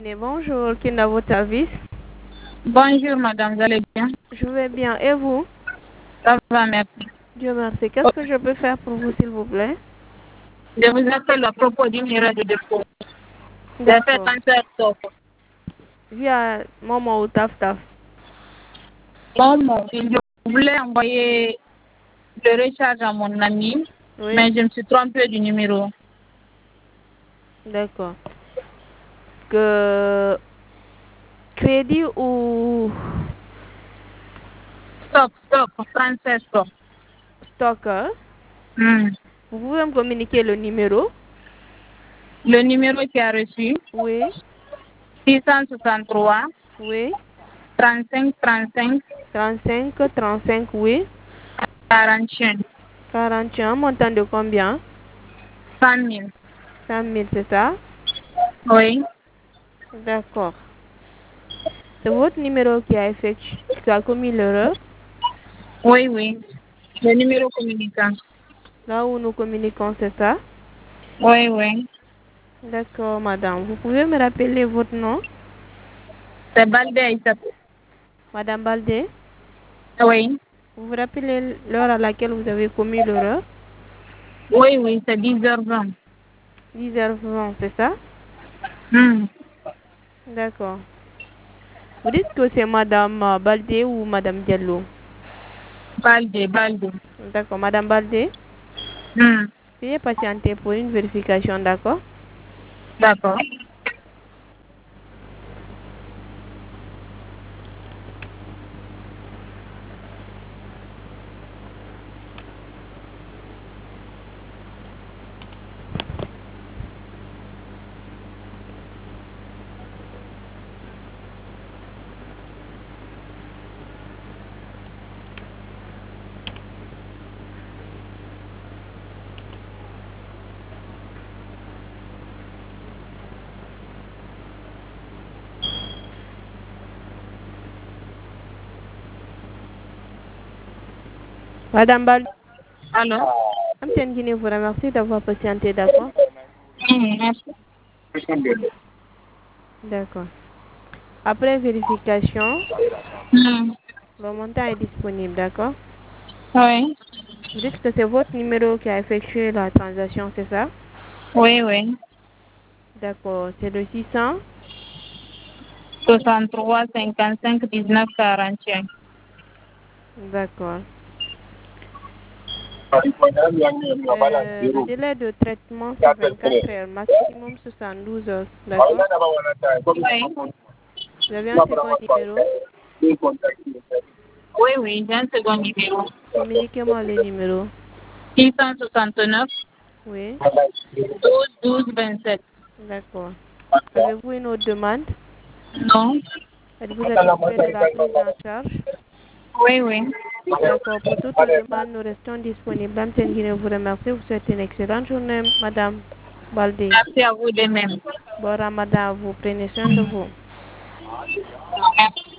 Bonjour, qui est dans votre service? Bonjour madame, vous allez bien? Je vais bien. Et vous? Ça va, merci. Dieu merci. Qu'est-ce que je peux faire pour vous, s'il vous plaît? Je vous appelle à propos d'une erreur de dépôt. J'ai fait D'accord. un stop. Via Momo ou Taf Taf. Bon, je voulais envoyer le recharge à mon ami, Oui. mais je me suis trompée du numéro. D'accord. Que crédit ou Stop, français stop. stock, vous pouvez me communiquer le numéro? Le numéro qui a reçu, Oui. 663 Oui. 35 35 35, 35, oui. 41 41, montant de combien? 100 000. 100 000, c'est ça? Oui, D'accord. C'est votre numéro qui a commis l'erreur? oui. Le numéro communicant. Là où nous communiquons, c'est ça? Oui. D'accord, madame. Vous pouvez me rappeler votre nom? C'est Balde Aïssa. Madame Baldé, Oui. vous vous rappelez l'heure à laquelle vous avez commis l'erreur? Oui, c'est 10h20. 10h20, c'est ça? D'accord. Vous dites que c'est madame Baldé ou madame Diallo? Balde. D'accord, madame Baldé, veuillez patienter pour une vérification, d'accord? D'accord. Madame Baldé, Allô? Mme Guinée vous remercie d'avoir patienté, d'accord? Merci. D'accord. Après vérification, Hmm. le montant est disponible, d'accord? Oui. Vous dites que c'est votre numéro qui a effectué la transaction, c'est ça? Oui. D'accord, c'est le 600. 63 55 19 41. D'accord. Le délai de traitement, c'est 24 heures, maximum 72 heures, d'accord? Oui. Vous avez un second numéro? Oui, j'ai un second numéro. Communiquez-moi le numéro. 669 Oui, 12 27. d'accord. Avez-vous une autre demande? Non? Êtes-vous satisfait de la prise en charge? Oui. D'accord. Pour toute demande, nous restons disponibles. Mme Guinée vous remercie. Vous souhaite une excellente journée, Madame Baldé. Merci à vous de même. Bon Ramadan à vous. Prenez soin de vous. Merci.